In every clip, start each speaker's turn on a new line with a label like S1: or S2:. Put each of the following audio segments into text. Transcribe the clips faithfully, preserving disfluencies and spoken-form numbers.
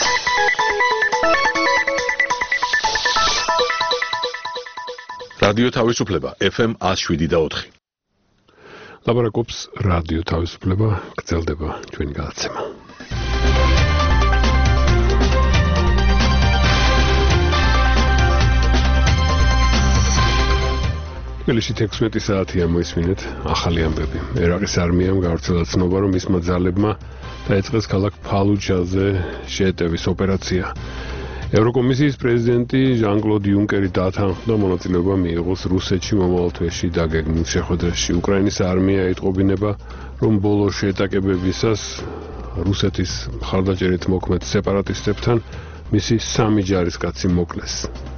S1: რადიო თავისუფლება ეფ ემ one oh seven და four.
S2: ლაპარაკობს რადიო თავისუფლება, გრძელდება ჩვენი გადაცემა. თბილისში თექვსმეტი საათია მოისმინეთ ახალი ამბები. ერაყის არმიამ გავრცელა ცნობა, რომ მისმა ძალებმა დაიწყეს ქალაქ ფალუჯაზე შეეტევის ოპერაცია. ევროკომისიის პრეზიდენტი ჟან-კლოდ იუნკერი დათანხმდა მონაწილეობა მიიღოს რუსეთში მომავალ თვეში დაგეგმილ შეხვედრაში. უკრაინის არმია იტყობინება, რომ ბოლო შეტაკებებისას რუსეთის მხარდაჭერით მოქმედ სეპარატისტებთან მისი სამი ჯარისკაცი მოკლეს.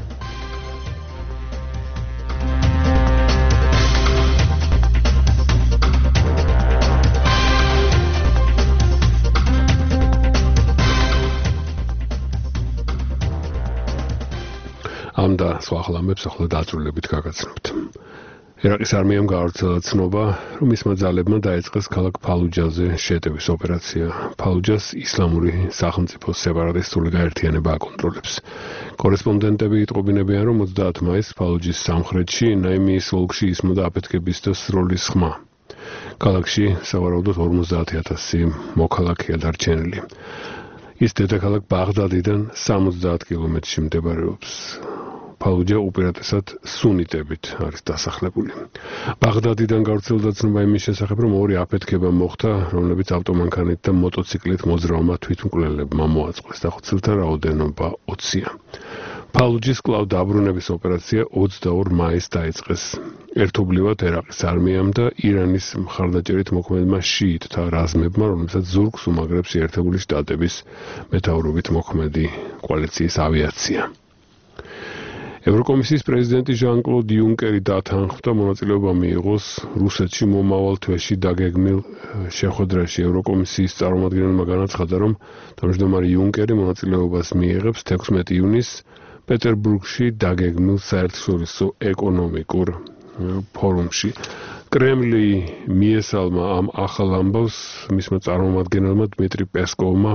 S2: ამ და სხვა ახალამებს ახლა დაწვრილებით გაგაცნობთ. ერაყის არმიამ გავრცელა ცნობა, რომ მისმა ძალებმა დაიწყეს ქალაქ ფალუჯაზე შეეტევის ოპერაცია. ფალუჯას ისლამური სახელმწიფოს სეპარატისტული გაერთიანება აკონტროლებს. კორესპონდენტები იტყობინებიან, რომ ოცდაათი მაისს ფალუჯის სამხრეთში ნაიმიის ოლქში ისმოდა აფეთქების და სროლის ხმა. ქალაქში სავარაუდოდ ორმოცდაათი ათასი მოქალაქეა დარჩენილი. ის დედაქალაქ ბაღდადიდან სამოცდაათ კილომეტრში მდებარეობს. ფალუჯა უპირატესად სუნიტებით არის დასახლებული. ბაღდადიდან გავრცელდა ცნობა იმის შესახებ, რომ ორი აფეთქება მოხდა, რომლებიც ავტომანქანით და მოტოციკლით მოძრაობმა თვითმკვლელებმა მოაწყვეს. დახოცილთა რაოდენობა ოცია. ფალუჯის კვლავ დაბრუნების ოპერაცია ოცდაორ მაისს დაიწყეს. ერთობლივად ერაყის არმიამ და ირანის მხარდაჭერით მოქმედმა შიიტთა რაზმებმა, რომლებსაც ზურგს უმაგრებს ერთებული შტატების მეთაურობით მოქმედი კოალიციის ავიაცია. ევროკომისიის პრეზიდენტი ჟან-კლოდ იუნკერი დათანხმდა მონაწილეობა მიიღოს რუსეთში მომავალ თვეში დაგეგმილ შეხვედრაში. ევროკომისიის წარმომადგენელმა განაცხადა, რომ თავმჯდომარე იუნკერი მონაწილეობას მიიღებს თექვსმეტი ივნისს პეტერბურგში დაგეგმილ საერთაშორისო ეკონომიკურ ფორუმში. კრემლი მიესალმა ამ ახალ ამბავს მისმა წარმომადგენელმა დმიტრი პესკოვმა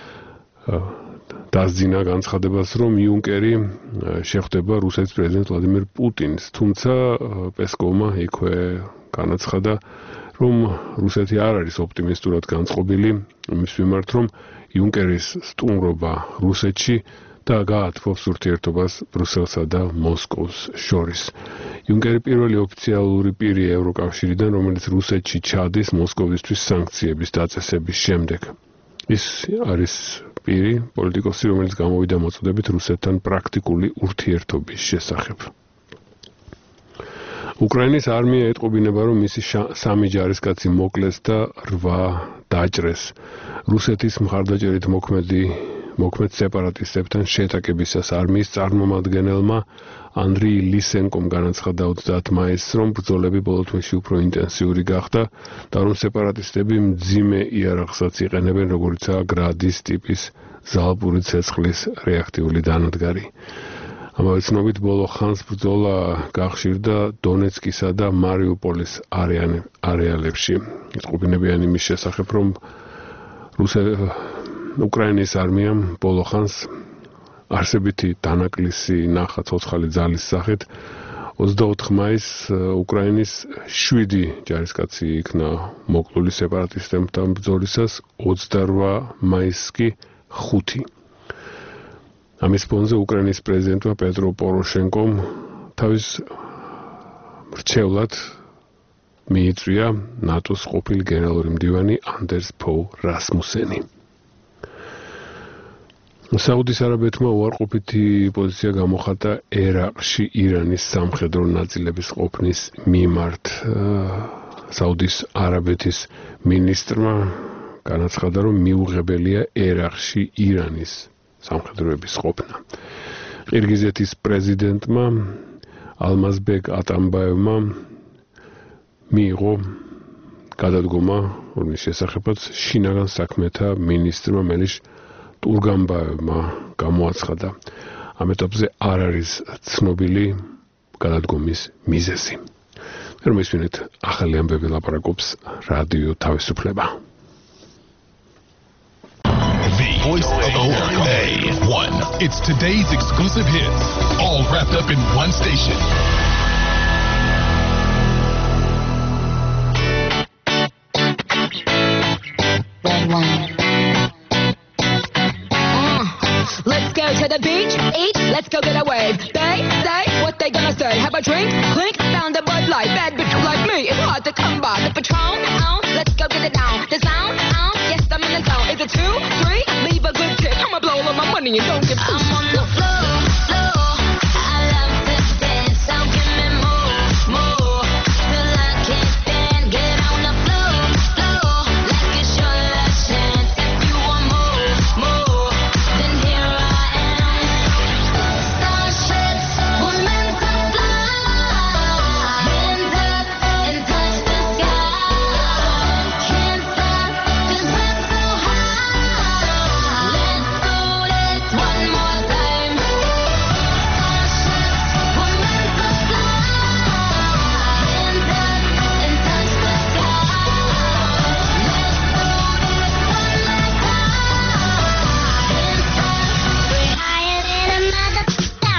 S2: დასძინა განცხადებას, რომ იუნკერი შეხვდება რუსეთის პრეზიდენტ ვლადიმერ პუტინს, თუმცა პესკოვმა იქვე განაცხადა, რომ რუსეთი არ არის ოპტიმისტურად განწყობილი იმის მიმართ, რომ იუნკერის სტუმრობა რუსეთში და გაათბობს ურთიერთობას ბრუსელსა და მოსკოვს შორის. იუნკერი პირველი ოფიციალური პირია ევროკავშირიდან, რომელიც რუსეთში ჩადის მოსკოვისთვის სანქციების დაწესების შემდეგ. ის არის პირი, პოლიტიკოსი, რომელიც გამოვიდა მოწოდებით რუსეთთან პრაქტიკული ურთიერთობის შესახებ. უკრაინის არმია ეტყობინება, რომ მისი სამი ჯარისკაცი მოკლეს და რვა დაჭრეს. რუსეთის მხარდაჭერით მოქმედი მოქმედ სეპარატისტებთან შეტაკებისას არმიის წარმომადგენელმა ანდრი ლისენკომ განაცხადა ოცდაათი მაისს, რომ ბრძოლები ბოლო თვეში უფრო ინტენსიური გახდა და რომ სეპარატისტები მძიმე იარაღსაც იყენებენ, როგორიცაა გრადის ტიპის ზალპური ცეცხლის რეაქტიული დანადგარი. ამავე ცნობით ბოლო ხანს ბრძოლა გახშირდა დონეცკისა და მარიუპოლის არეალებში. იტყობინებიან იმის შესახებ, რომ უკრაინის არმიამ ბოლო ხანს არსებითი დანაკლისი ნახა ცოცხალი ძალის სახით. ოცდაოთხი მაისს უკრაინის შვიდი ჯარისკაცი იქნა მოკლული სეპარატისტებთან ბრძოლისას, ოცდარვა მაისს კი ხუთი. ამის ფონზე უკრაინის პრეზიდენტმა პეტრო პოროშენკომ თავის მრჩევლად მიიწვია ნატოს ყოფილი გენერალური მდივანი ანდერს ფო რასმუსენი. საუდის არაბეთმა უარყოფითი პოზიცია გამოხატა ერაყში ირანის სამხედრო ნაწილების ყოფნის მიმართ. საუდის არაბეთის მინისტრმა განაცხადა, რომ მიუღებელია ერაყში ირანის სამხედროების ყოფნა. ყირგიზეთის პრეზიდენტმა ალმაზბეკ ატამბაევმა მიიღო გადადგომა, რომლის შესახებაც შინაგან საქმეთა მინისტრმა მელიშ ტურგანბაევმა გამოაცხადა. ამ ეტაპზე არ არის ცნობილი გადადგომის მიზეზი. რომ ისმინეთ ახალი ამბები ლაპარაკობს რადიო თავისუფლება.
S3: Voice of O R A. K one. It's today's exclusive hits, all wrapped up in one station.
S4: Red one. Uh, let's go to the beach, eat, let's go get a wave. They say what they gonna say. Have a drink, clink, found a Bud Light. Bad bitch like me, it's hard to come by. The Patron, oh, let's go get it down. The sound, oh, yes, I'm in the zone. Is it two, three? Leave a good tip. I'ma blow all of my money and don't give two. I'm on the floor, floor. I love to dance, so give me more, more. Till I can't stand, get on the floor, floor. Like it's your last chance. If you want more, more, then here I am. Starships were meant to fly. Hands up and touch the sky. Can't stop 'cause we're so high. Let's do this one more time. Starships were meant to fly. Hands up and touch the sky. Let's do this one last time. Can't stop. We're higher than another star.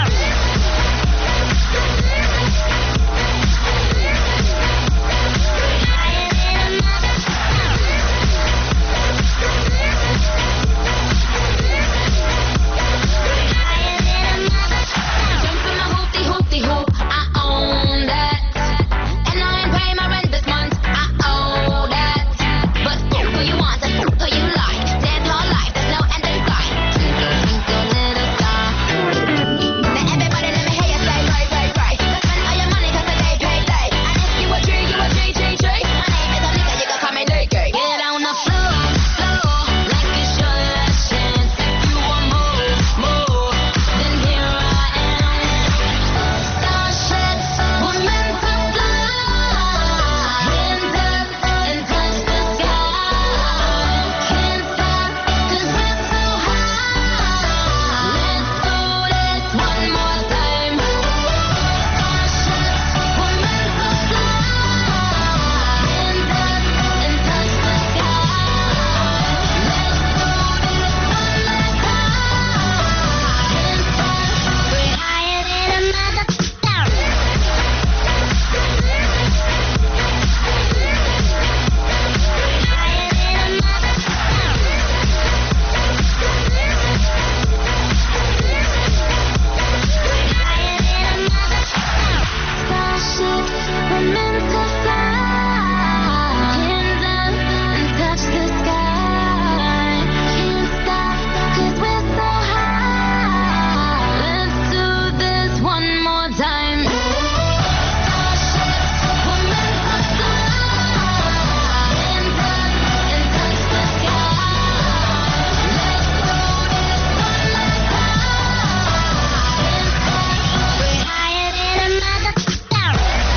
S4: Jump in the hoopty hoopty hoop, I own that. And I ain't paying my rent this month, I owe that. But fuck who you want, and fuck who you like. Dance all life, there's no end in sight. Twinkle, twinkle, little star. Now everybody let me hear you say, right, right, right. Spend all your money 'cause the day pay day. And if you a G, you a G, G, G. My name is Anika, you can call me Nikki. Get on the floor, floor, like it's your last chance. If you want more, more, then here I am. Starships were meant to fly. Hands up and touch the sky. Can't stop 'cause we're so high. Let's do this one more time. Starships were meant to fly. Hands up and touch the sky. Let's do this one last time. Can't stop. We're higher than another star. Starships were meant to fly. Hands up and touch the sky. Can't stop 'cause we're so high. Let's do this one more time. Starships were meant to fly. Hands up and touch the sky. Let's do this one last time. Can't stop. We're higher than another star.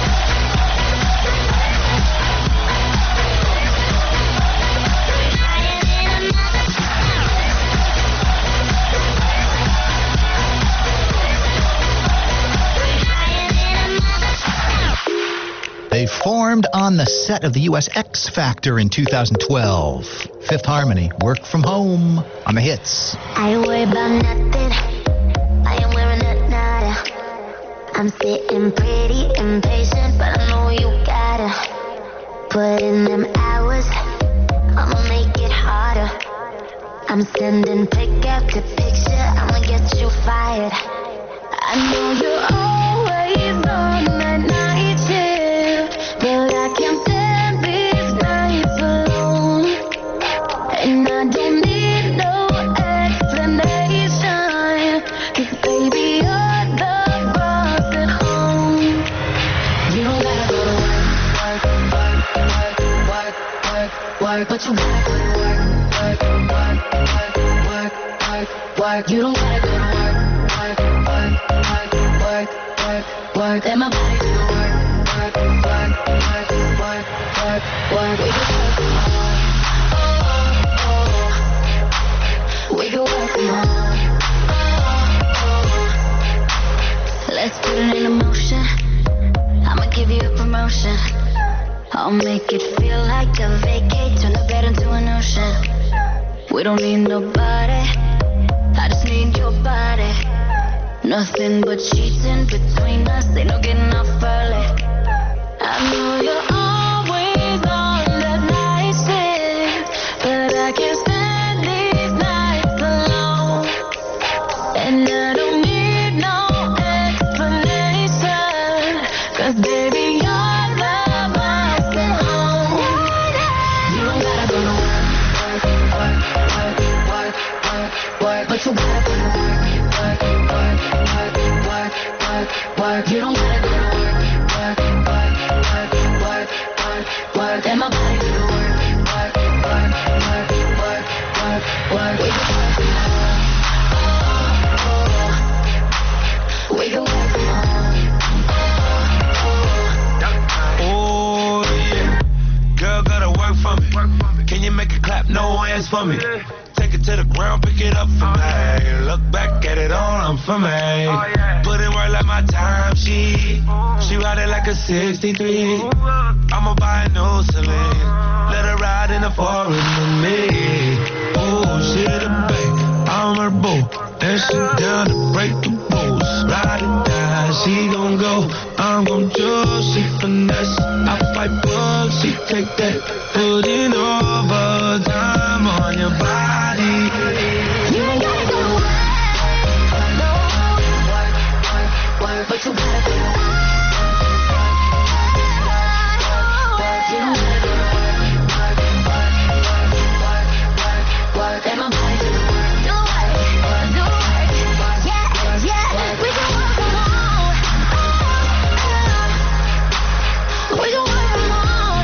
S5: They formed on the set of the U S X Factor in two thousand twelve. Fifth Harmony, Work From Home on the hits.
S6: I ain't worried about nothing. I am wearing a nada. I'm sitting pretty impatient, but I know you gotta put in them hours. I'ma make it harder. I'm sending pick after picture. I'ma get you fired. I know you're always on that night shift, but I can't stand these nights alone. And I don't need no explanation, 'cause baby you're the boss at home. You don't gotta go to work, work, work, work, work, work, work, but you gotta go to work, work, work, work, work, work, work. You don't gotta go to work, work, work, work, work, work, work. Let my body do the work, work, work, work, work, work, work. We can work from home. Oh, oh, oh. We can work from home. Oh, oh. Let's put it in motion. I'ma give you a promotion. I'll make it feel like a vacate. Turn the bed into an ocean. We don't need nobody. I just need your body. Nothing but cheating between us. Ain't no getting off early. I know you're always on the night shift, but I can't stand these nights alone. And I don't need no explanation, 'cause baby, your love lies at home. You don't gotta go to work, work, work, work, work, work, but you gotta go to work, work, work, work, work, work, work. You don't gotta go to work, work, work, work, work, work, work. And my body do the work, work, work, work, work, work, work. We can work from home. We can work from home.
S7: Oh yeah, girl gotta work for me. Can you make it clap? No hands for me. Take it to the ground, pick it up for me. Look back at it all, I'm for me. Put in work like my time, she She ride it like a sixty-three. I'ma buy a new Celine. Let her ride in the forest with me. Oh, she the babe, I'm her boo. And she down to break the rules. Ride it down, she gon' go. I'm gon' choose, she finesse. I fight bugs, she take that. Putting overtime on your body.
S6: You ain't gotta go to work, no, work, work, work, but you gotta go to work. You don't gotta go to work, work, work, work, work, work, work. And my body do the work, do it, do it, yeah, yeah. We can work from home. We can work from home.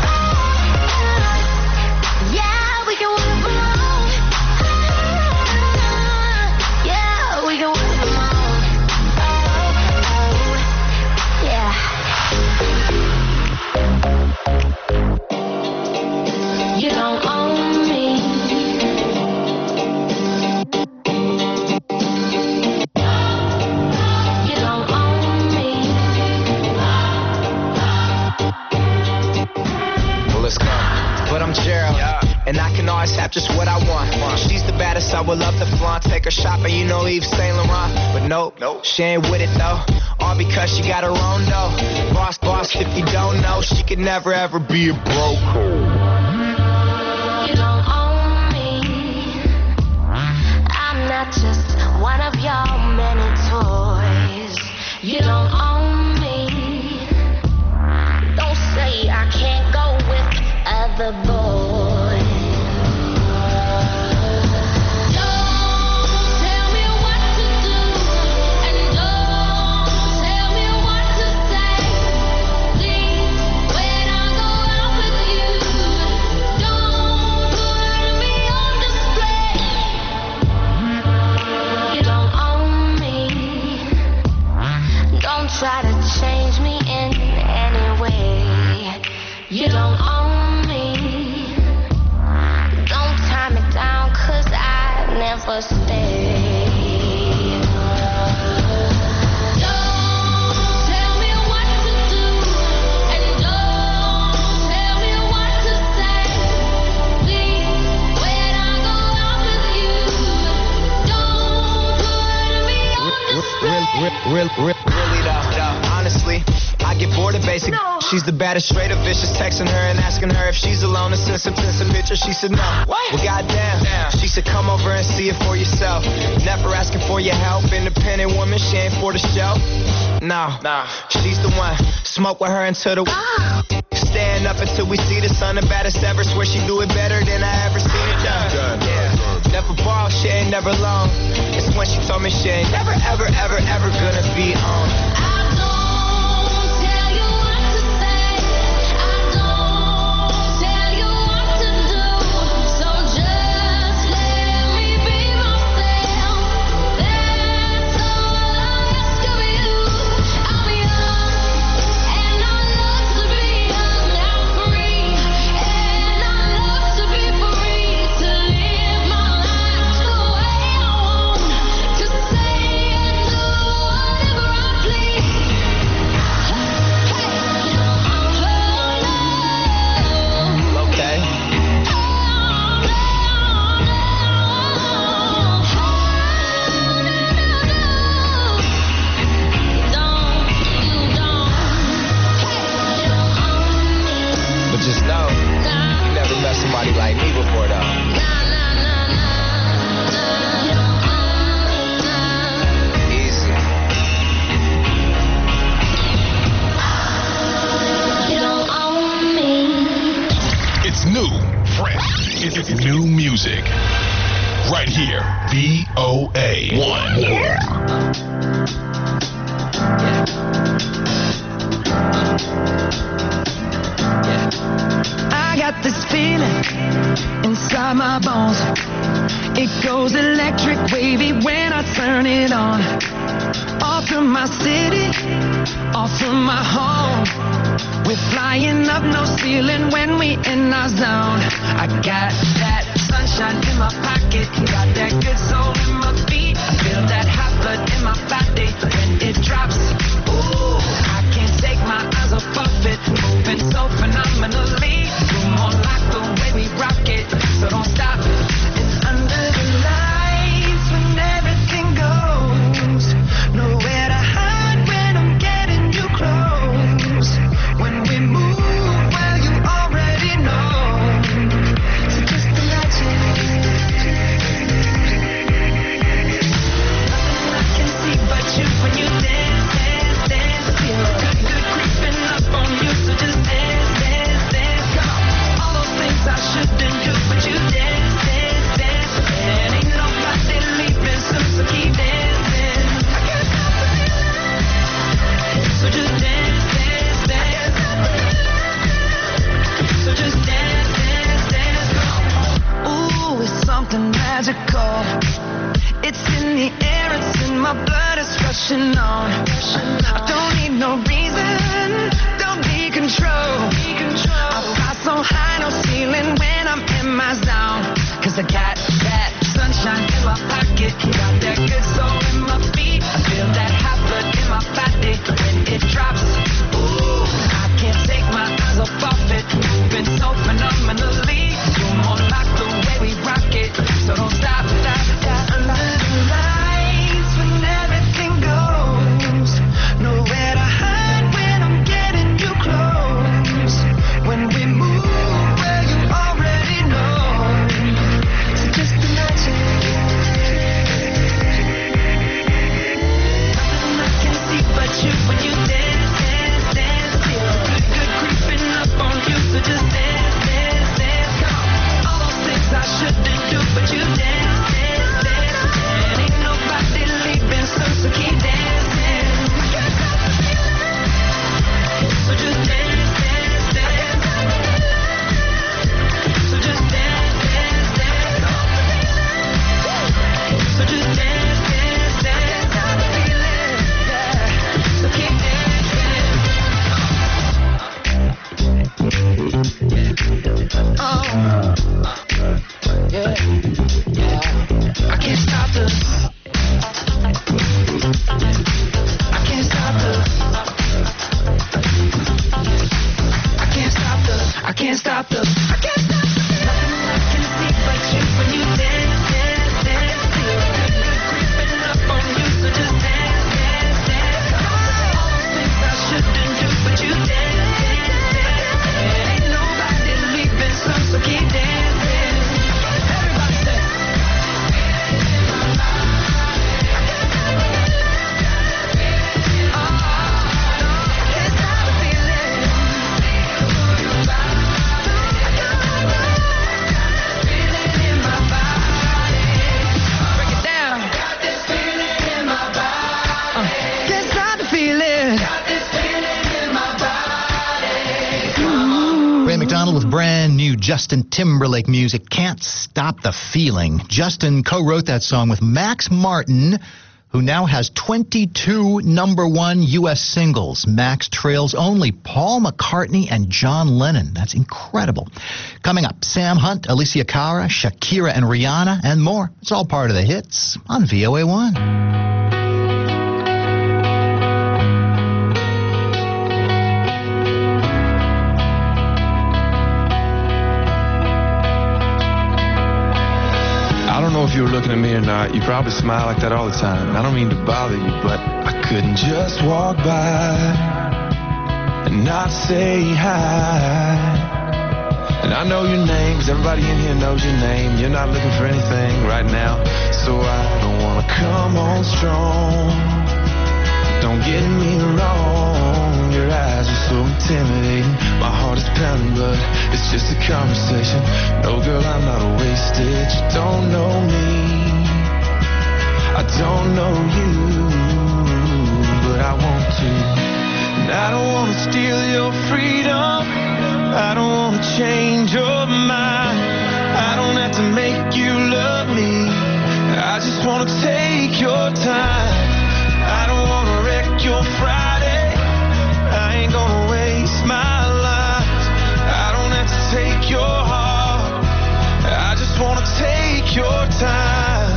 S6: Yeah, we can work from home. Yeah, we can work from home. Yeah. You don't own me. You don't own me.
S8: Well, let's go. But I'm Gerald, and I can always have just what I want. She's the baddest, I would love to flaunt. Take her shopping, you know Yves Saint Laurent. But nope, she ain't with it though. All because she got her own dough. Boss, boss, if you don't know, she could never ever be a broke.
S6: You don't own me. I'm not just one of your many toys. You don't own me. Don't say I can't go with other boys. Don't tell me what to do, and don't tell me what to say. Please, when I go out with you, don't put me on display. You don't own me. Don't try to change me in any way. You don't own me. Don't tie me down, 'cause I never stay. Don't tell me what to do, and don't tell me what to say. Please, when I go out with you, don't put me on display.
S8: Real, real, real, really though, though, honestly, I get bored of basic.
S6: No.
S8: She's the baddest, straight up vicious. Texting her and asking her if she's alone and send some, send some pictures. She said no.
S6: What?
S8: Well, goddamn. She said come over and see it for yourself. Never asking for your help. Independent woman, she ain't for the show. No, no, she's the one. Smoke with her until the. Stand up until we see the sun. The baddest ever. Swear she do it better than I ever seen it done. Yeah. Never ball, she ain't never long. It's when she told me she ain't never, ever, ever, ever gonna be on.
S6: I don't tell you what to say. I don't tell you what to do. So just let me be myself. That's all I ask of you. I'm young and I love to be young. I'm free and I love to be free. To live my life the way I want. To say and do whatever I please.
S3: right here. V O A one.
S4: I got this feeling inside my bones. It goes electric wavy when I turn it on. Off from my city, off from my home. We're flying up, no ceiling when we in our zone. I got that sunshine in my pocket, got that good soul in my feet. I feel that hot blood in my body when it drops. Ooh, I can't take my eyes off of it, moving so phenomenally. You're more like the way we rock it, so don't stop. It's under the lights when everything goes. Nowhere to hide when I'm getting you close. When we move, well, you already know. So just imagine. Nothing I can see but you when you dance, dance, dance. Feel good, good creeping up on you. So just dance, dance, dance. Come on. All those things I shouldn't do, but you dance, dance, dance. And ain't nobody leaving soon, so keep dancing. I can't stop the feeling. So just dance, dance, dance. So just dance, dance, dance. Ooh, it's something magical. It's in the air, it's in my blood, it's rushing on. I don't need no reason, don't be control. I fly so high, no ceiling when I'm in my zone. Cause I got that sunshine in my pocket, got that good soul in my feet. I feel that hot blood in my body when it drops. Ooh, I can't take my eyes off of it, moving so phenomenally. You're more like the way we rock it, so don't stop, stop, stop. Under the lights when everything goes, nowhere to hide when I'm getting you close. When we move, well, you already know. So just imagine. Nothing I can see but you when you dance, dance, dance. Feel good, good creeping up on you. So just dance, dance, dance. Come on. All those things I shouldn't do, but you dance, dance, dance. And ain't nobody leaving soon, so keep dancing. I can't stop the feeling. So just dance, dance, dance. So just dance, dance, dance. So just dance, dance, dance. I can't stop the feeling. Yeah. So keep dancing. Oh. Yeah. Yeah. I can't stop the. I can't stop the. I can't stop the. I can't stop the. I can't stop the. Nothing I can see but you when you dance, dance, dance. Feel good, good creeping up on you, so just dance, dance, dance. All those things I shouldn't do, but you dance, dance, dance. And ain't nobody leaving soon, so keep dancing. Everybody say.
S5: Ray McDonald with brand new Justin Timberlake music, Can't Stop the Feeling. Justin co-wrote that song with Max Martin, who now has twenty-two number one U S singles. Max trails only Paul McCartney and John Lennon. That's incredible. Coming up, Sam Hunt, Alicia Cara, Shakira and Rihanna, and more. It's all part of the hits on V O A one.
S7: I don't know if you were looking at me or not. You probably smile like that all the time. And I don't mean to bother you, but I couldn't just walk by and not say hi. And I know your name, 'cause everybody in here knows your name. You're not looking for anything right now, so I don't wanna come on strong. Don't get me wrong, your eyes are so intimidating. My heart is pounding, but it's just a conversation. No, girl, I'm not wasted. You don't know me. steal your freedom. I don't wanna change your mind. I don't have to make you love me. I just wanna take your time. I don't wanna wreck your Friday. I ain't gonna waste my life. I don't have to take your heart. I just wanna take your time.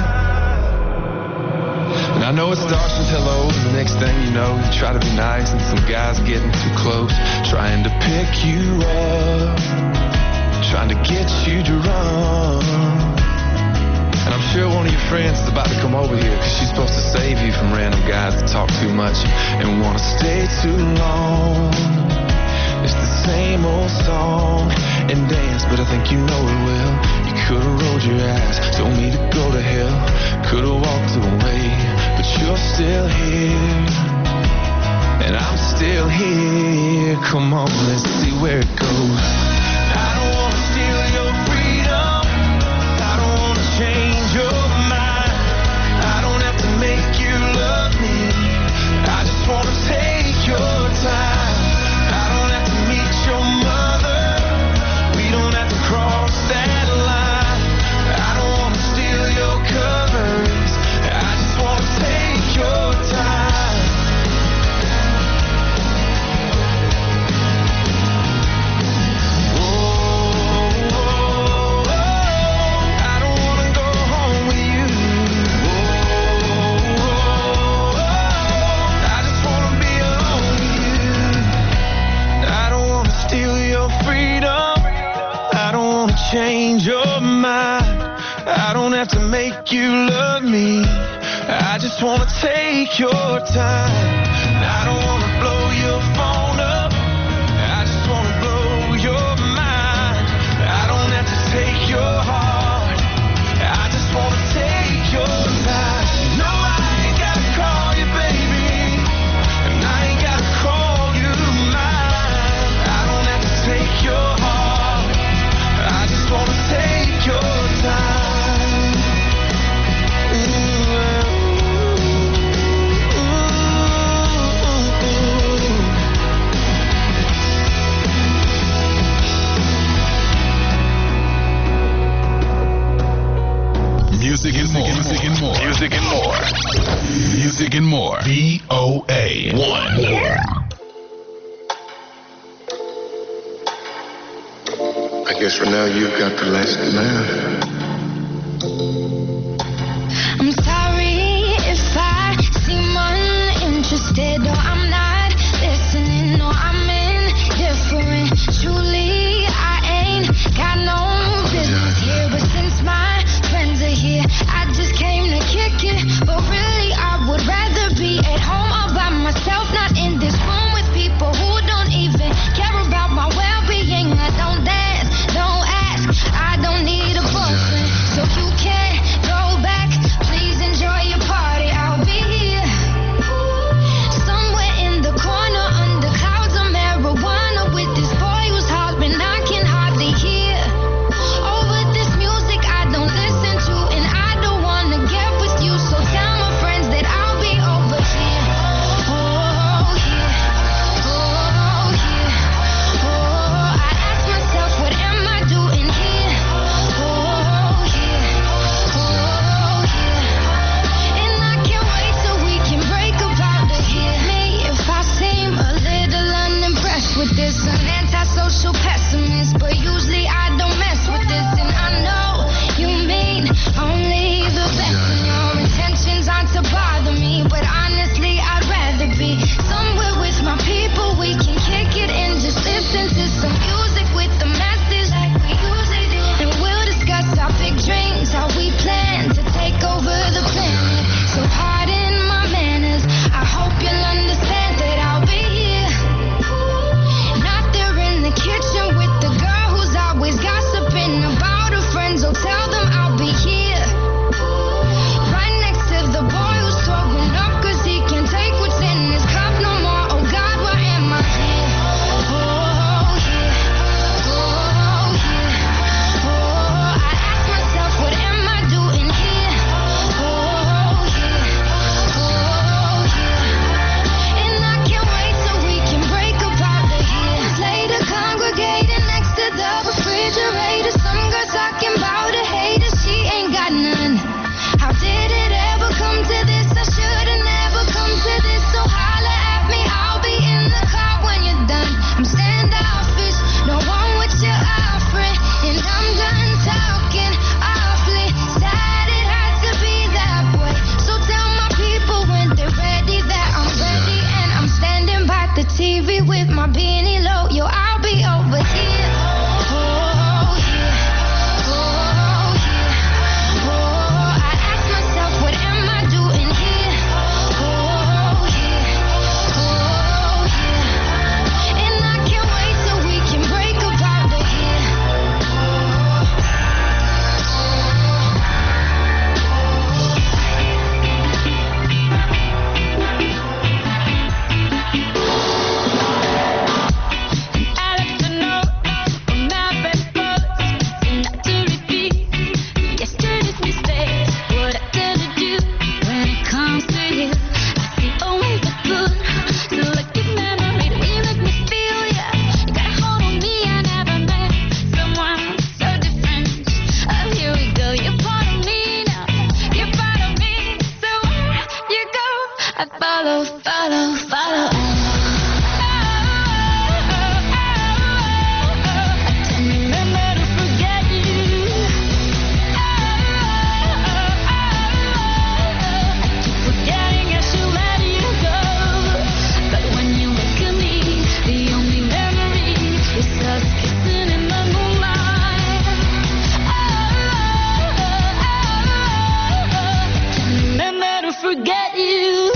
S7: And I know it starts with hello, and the next thing you know, you try to be nice, and some guy's getting too close, trying to pick you up, trying to get you to run. And I'm sure one of your friends is about to come over here, cause she's supposed to save you from random guys that talk too much and wanna stay too long. It's the same old song and dance, but I think you know it well. You could've rolled your eyes, told me to go to hell, could've walked away, but you're still here, and I'm still here. Come on, let's see where it goes. I don't wanna steal your freedom. I don't wanna change your mind. I don't have to make you love me. I just wanna take your time. I don't have to meet your mother. We don't have to cross that line. I don't wanna steal your covers. I just wanna take your time. Oh, oh, oh, I don't wanna go home with you. Oh, oh, oh, I just wanna be alone with you. I don't wanna steal your freedom. I don't wanna change your mind. I don't have to make you love me. I just wanna take your time. I don't wanna blow your phone up. I just wanna blow your mind. I don't have to take your heart. I just wanna take your time. No, I ain't gotta call you baby, and I ain't gotta call you mine. I don't have to take your heart. I just wanna take your time.
S3: Music and more. Music and more. Music and more. Music and more. V O A one.
S9: I guess for now you've got the last laugh.
S6: I'm sorry if I seem uninterested, or I'm not listening, or I'm indifferent. Truly, I ain't got no business here, but since my friends are here, I just came to kick it. But really, I would rather be at home all by myself, not in this room with people who don't even care about my well-being. I don't dance, don't ask, I don't need a boyfriend, so you can't go back. Please enjoy your party. I'll be here somewhere follow, follow, follow.
S4: Forget you.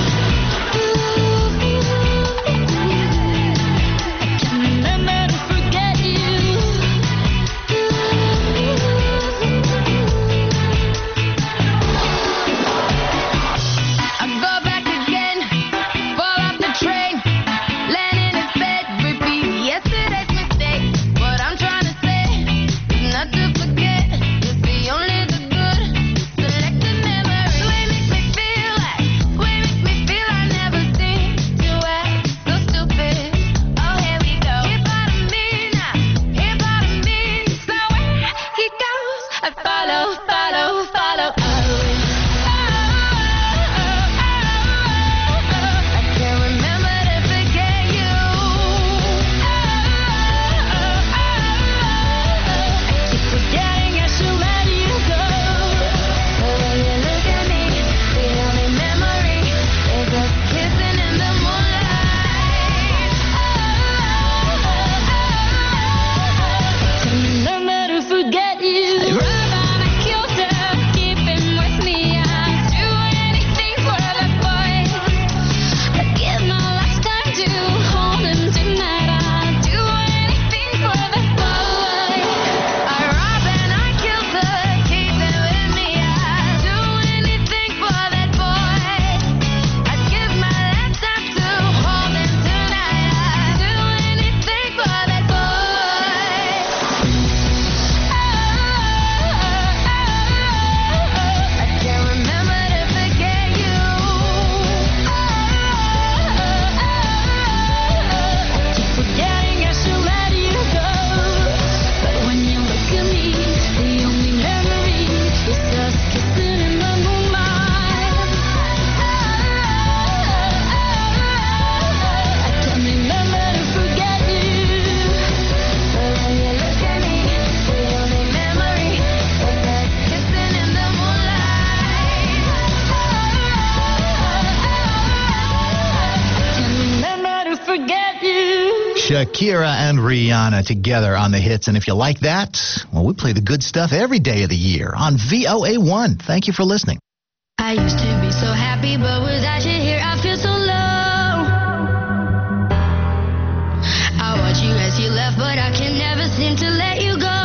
S5: Shakira and Rihanna together on the hits. And if you like that, well, we play the good stuff every day of the year on V O A one. Thank you for listening.
S6: I used to be so happy, but without you here, I feel so low. I watch you as you left, but I can never seem to let you go.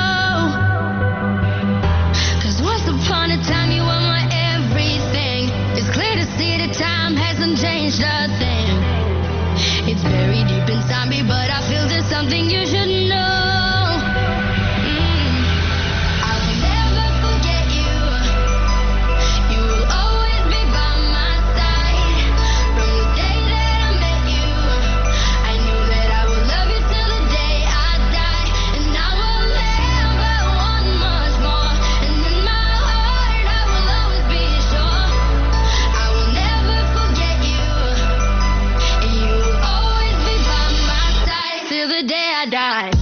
S6: Cause once upon a time, you were my everything. It's clear to see that time hasn't changed a thing. It's very deep inside me, but I feel there's something you should know. Mm. I will never forget you. You will always be by my side. From the day that I met you, I knew that I would love you till the day I die. And I will never want much more. And in my heart, I will always be sure. I will never forget you. And you will always be by my side till the day I die.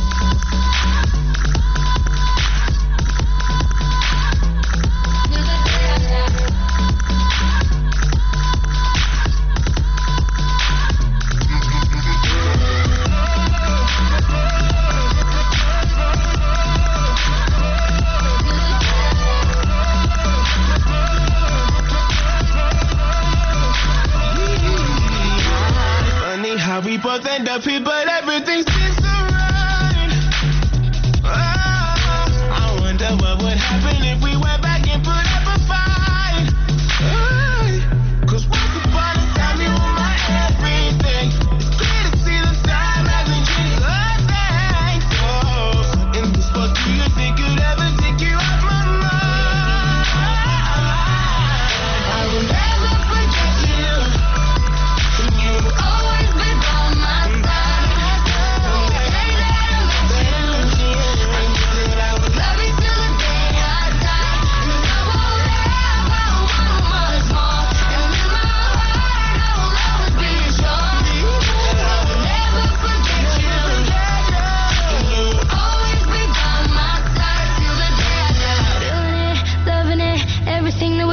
S7: Funny how we both end up here, but everything seems so right. Oh, I wonder what would happen if we went back and put up a fight. Oh, Cause once upon a time you were my everything. It's clear to see the time hasn't changed a thing. So, in this world, do you think you'd ever take you off my mind? I will never forget you. You will always be by my side.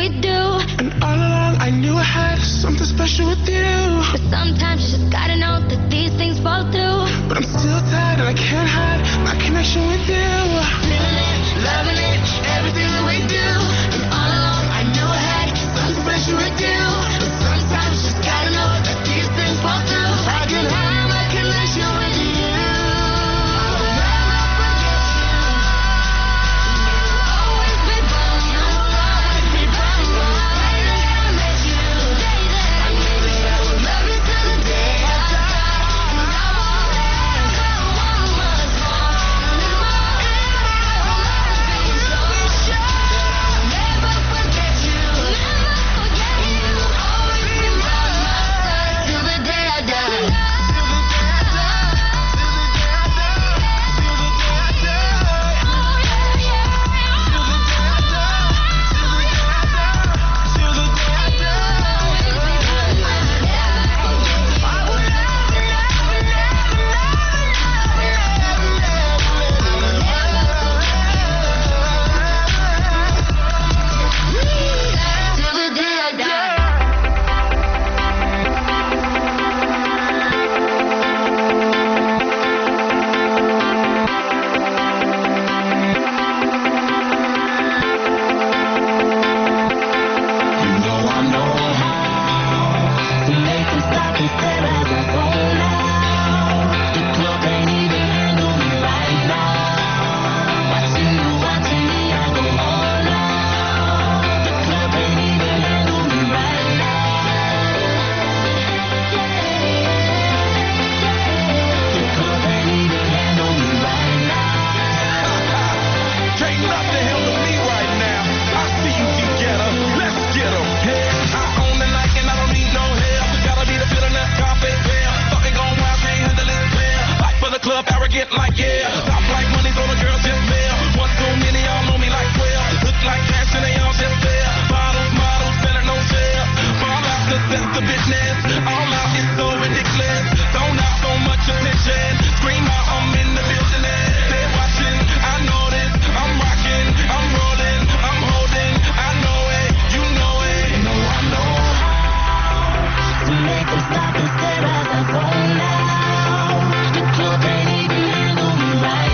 S6: we do.
S7: And all along I knew I had something special with you.
S6: But sometimes you just gotta know that these things fall through.
S7: But I'm still tired and I can't hide my connection with you.
S6: Living it, loving it, everything that we do. And all along I knew I had something special with you. But sometimes you just gotta know that these things fall through. I can have a connection with you. Stop and stare at the phone now. The club ain't even handle me right.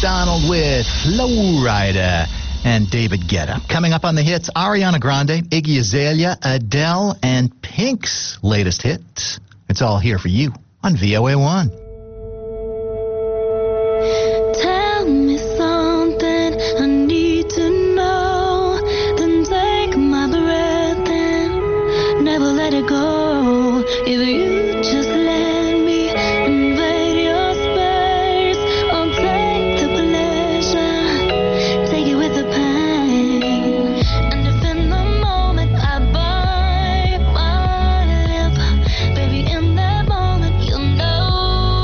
S5: McDonald with Flowrider and David Guetta. Coming up on the hits, Ariana Grande, Iggy Azalea, Adele, and Pink's latest hit. It's all here for you on V O A one.
S6: Tell me something I need to know. Then take my breath and never let it go. If you just let me invade your space, I'll take the pleasure, take it with the pain. And if in the moment I bite my lip, baby, in that moment you'll know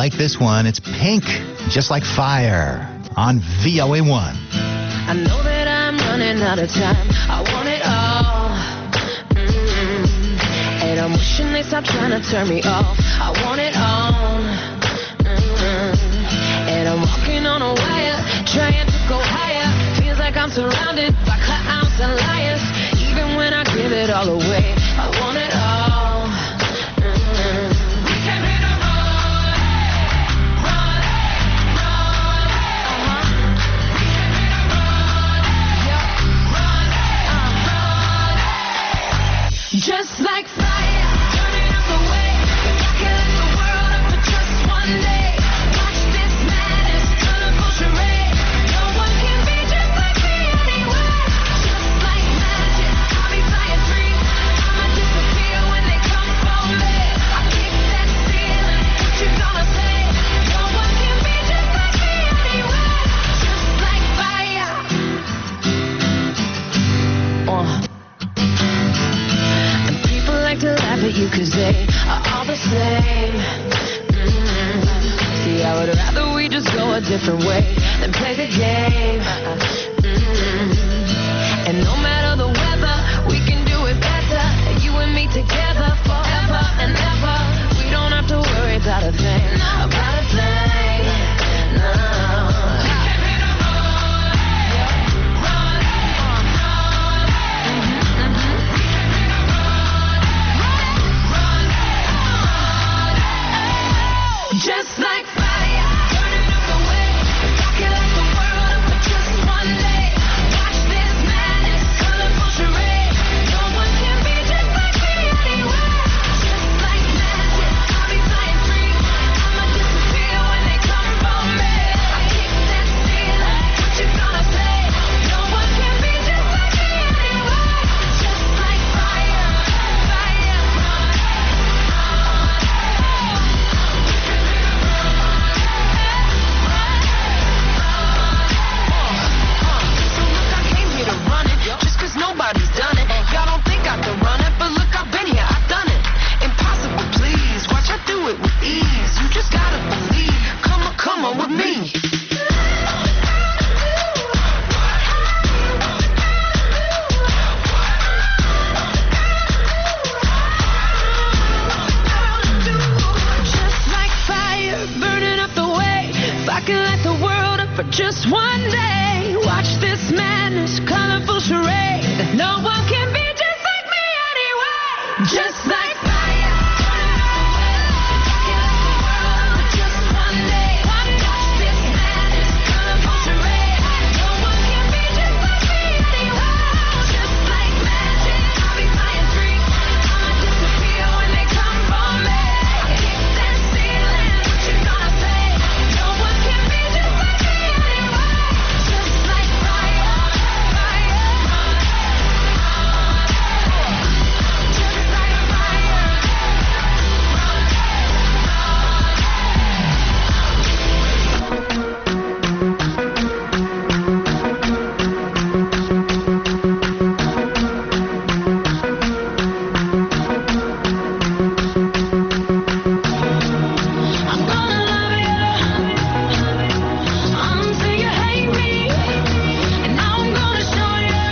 S5: like this one. It's Pink, Just Like Fire, on V O A one.
S6: I know that I'm running out of time. I want it all. Mm-hmm. And I'm wishing they stop trying to turn me off. I want it all. Mm-hmm. And I'm walking on a wire, trying to go higher. Feels like I'm surrounded by clowns and liars. Even when I give it all away, I want it all. Mm-hmm. We came here to run, run, run. Uh-huh. We came here to run, yeah, run, uh, run. Just like fire, burning up the way. If I could light the world up for just one day, watch this madness, colorful charade. No one can be just like me anyway. Just like magic, I'll be flying free. I'ma disappear when they come for me. I kick that ceiling, what you gonna say? No one can be just like me anyway. Just like fire. Uh. And people like to laugh at you cause they are all the same. Mm-hmm. See, I would rather we just go a different way than play the game. Mm-hmm. And no matter the weather, we can do it better. You and me together forever and ever. We don't have to worry about a thing, about a thing. No. Just like fire, burning up the way. If I could light the world up for just one day, watch this madness, colorful charade. No one can be just like me anyway. Just like magic, I'll be flying free. I'ma disappear when they come for me. I kick that ceiling, what you gonna say? No one can be just like me anyway. Just like fire, fire, run, run. Just cause nobody's done it. Y'all don't think I can run it, but look, I've been here, I've done it. Impossible, please. Watch I do it with ease. You just gotta believe. Come on, come on with me. Just like fire, burning up the way. If I could light the world up for just one day, watch this madness, colorful charade. No one can be just like me anyway. Just like fire, burning up the way. If I could light the world up for just one day, watch this madness, colorful charade. No one can be just like me anyway. Just like magic, I'll be flying free. I'ma disappear when they come for me. Kick that ceiling, what you gonna say? No one can be just like me anyway. Just like fire, fire, run, just like fire, I'm gonna love you until you hate me, and now I'm gonna show you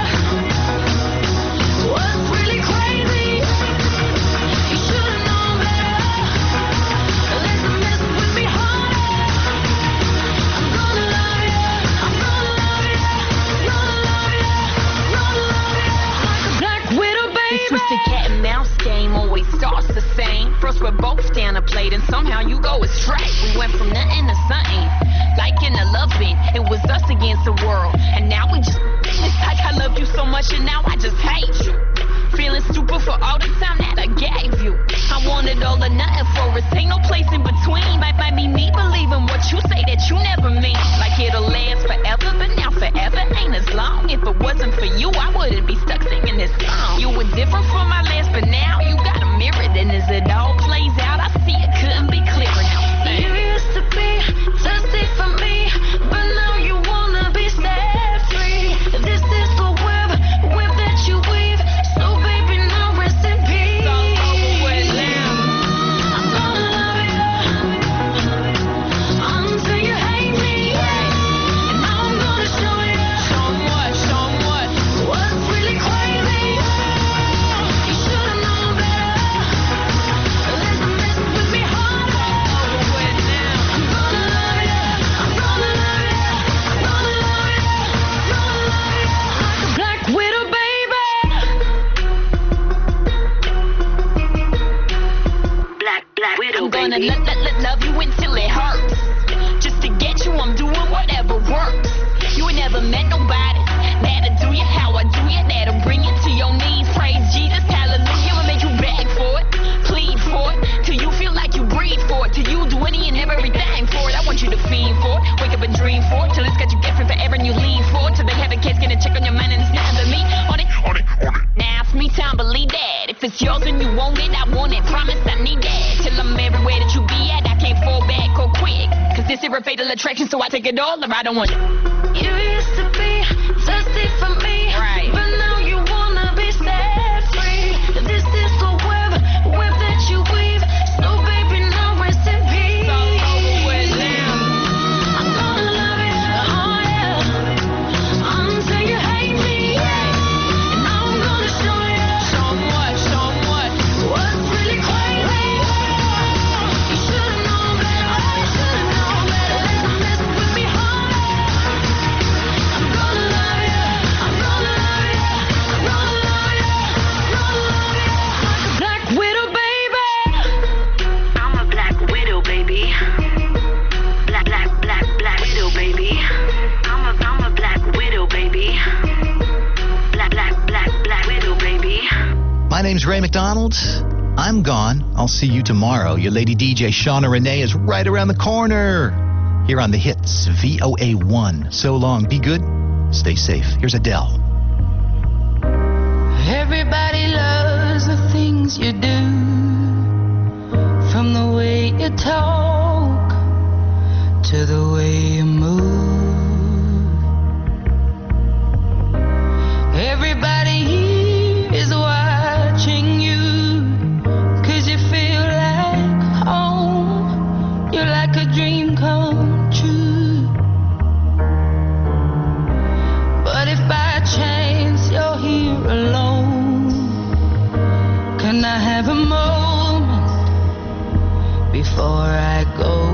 S6: what's really crazy. You should've known better. Let them mess with me harder. I'm gonna love you. I'm gonna love you. Gonna love you. Gonna love you like a black widow, baby.
S4: This twisted cat and mouse game always starts the same. First we're both down a plate and somehow you go astray. We went from nothing to something, like in a loving. It was us against the world, and now we just. It's like I loved you so much and now I just hate you. Feeling stupid for all the time that I gave you. I wanted all or nothing for us, ain't no place in between. Might might be me believing what you say that you never mean. Like it'll last forever, but now forever ain't as long. If it wasn't for you, I wouldn't be stuck singing this song. You were different from my last, but now you got a mirror. And as it all plays out, I see it couldn't be clearer. Now sing.
S6: You used to be thirsty for me, but now you wanna be set free. This is the web, web that you weave. So baby, now rest in peace.
S4: It's all over with now.
S6: I'm gonna love you
S10: I'm gonna lo- lo- lo- love you until it hurts. Just to get you, I'm doing whatever works. You ain't never met nobody that'll do you how I do you, that'll bring you to your knees. Praise Jesus, hallelujah, and make you beg for it, plead for it, till you feel like you breathe for it, till you do any and everything for it. I want you to fiend for it, wake up and dream for it, till it's got you different forever and you lean for it, till they have a case, gonna check on your mind and it's not but me on it, on it, on it. Now it's me time, believe that. If it's yours and you want it, I want it. Promise I need that. Till I'm everywhere that you be at, I can't fall back or quick. Cause this is a fatal attraction, so I take it all or I don't want it.
S6: You used to be thirsty for me,
S10: right?
S6: But now you wanna be set free. This is the web, web that you weave. So baby, now rest in peace.
S10: So over with now.
S6: I'm gonna love it, oh yeah, until you hate me. And I'm gonna show you,
S10: show what, show what,
S6: what's really crazy. You should've known better, oh, you should've known better. Let's mess with me, honey. I'm gonna love you, I'm gonna love you, I'm gonna love you, I'm gonna love you like a black widow, baby.
S10: I'm a black widow, baby. Black, black, black, black widow, baby. I'm a, I'm a black widow, baby. Black, black, black, black widow, baby.
S5: My name's Ray McDonald. I'm gone. I'll see you tomorrow. Your lady D J Shauna Renee is right around the corner. Here on the hits, V O A one. So long. Be good. Stay safe. Here's Adele.
S6: Everybody loves the things you do, from the way you talk to the way you move. Everybody here is watching you, 'cause you feel like home. You're like a dream come true. But if by chance you're here alone, can I have a moment before I go?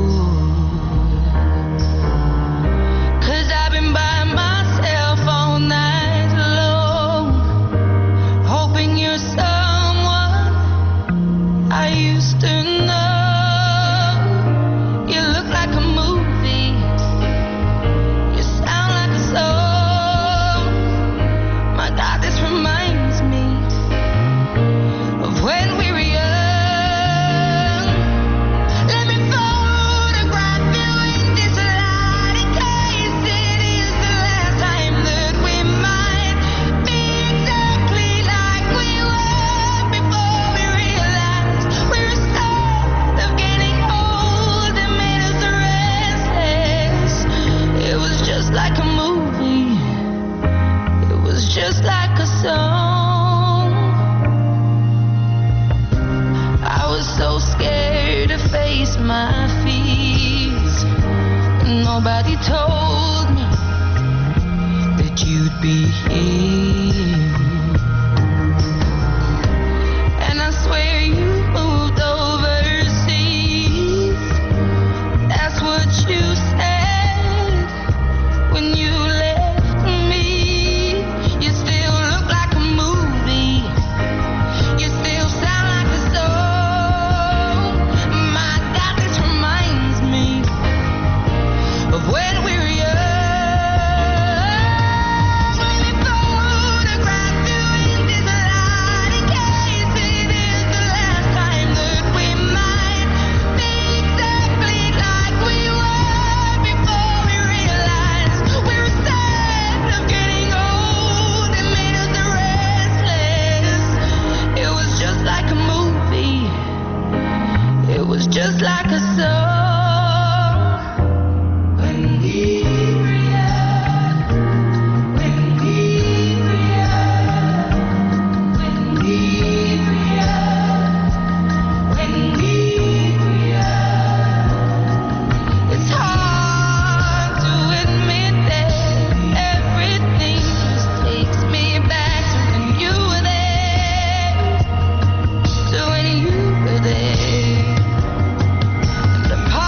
S6: 'Cause I've been by myself all night long, hoping you're someone I used to know. You look like a movie, you sound like a song. My God, this reminds me of when we were young. Let me photograph you in this light, in case it is the last time that we might be exactly like we were before we realized we were scared of getting old and made us restless. It was just like a movie, it was just like a song. I was so scared to face my fears. Nobody told me that you'd be here. And I swear you moved overseas. That's what you said when you left me. You still look like a movie. You still sound like a song. My God, this reminds me of when we were young. Let me photograph you in this light, in case it is the last time that we might be exactly like we were before we realized we were scared of getting old and made us restless. It was just like a movie, it was just like a song. When we were young, when we were young, when we were young, when we were young. It's hard to admit that everything just takes me back to when you were there, to when you were there. The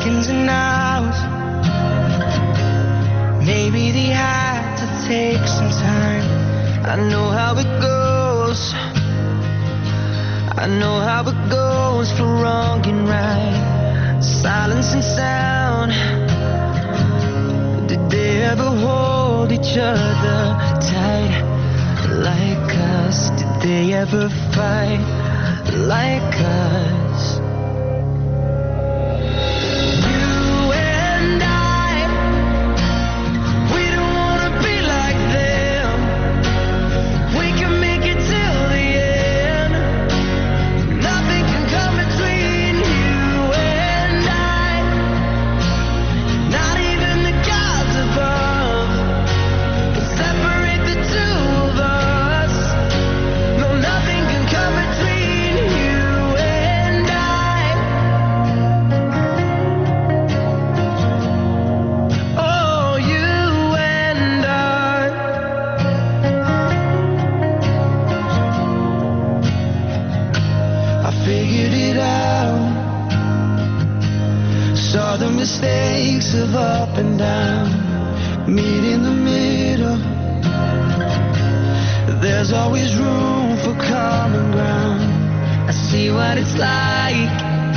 S11: seconds and hours. Maybe they had to take some time. I know how it goes. I know how it goes for wrong and right. Silence and sound. Did they ever hold each other tight like us? Did they ever fight like us? You and I, we don't wanna be like them. We can make it till the end. Nothing can come between you and I. Not even the gods above can separate the two of us. No, nothing can come between you and I. Oh, you and I. I figured it out. Saw the mistakes of up and down. Meet in the middle. There's always room for common ground. I see what it's like.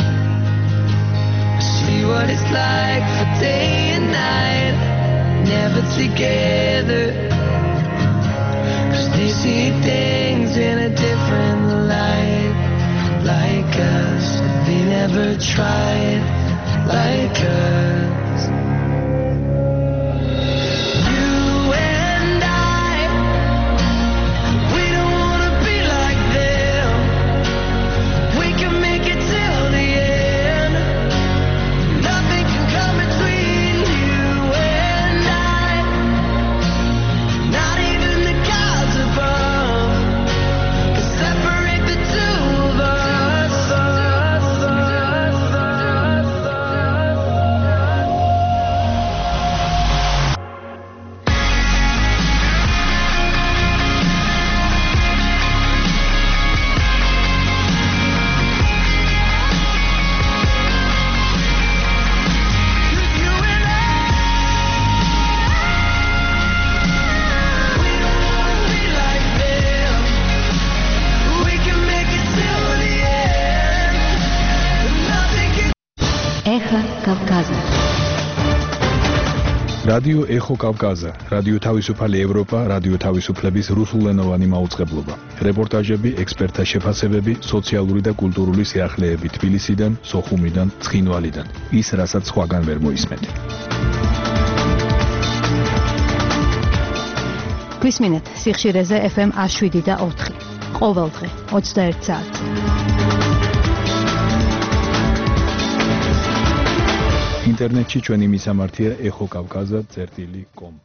S11: I see what it's like for day and night. Never together. 'Cause they see things in a different light. Like us. They never tried like us. You and I, we don't wanna be like them. We can make it till the end. Nothing can come between you and I. Not even the gods above can separate the two of us.
S12: Эхо Кавказа.
S13: რადიო ეხო კავკაზა, რადიო თავისუფალი ევროპა, რადიო თავისუფლების რუსულენოვანი მაუწყებლობა. რეპორტაჟები, ექსპერტთა შეფასებები, სოციალური და კულტურული სიახლეები თბილისიდან, სოხუმიდან, ცხინვალიდან. ის, რასაც სხვაგან ვერ მოისმენთ.
S12: გვისმინეთ სიხშირეზე ეფ ემ one seven და four. ყოველდღე twenty-one საათი.
S13: ინტერნეტში ჩვენი მისამართია ეხო კავკაზა წერტილი კომ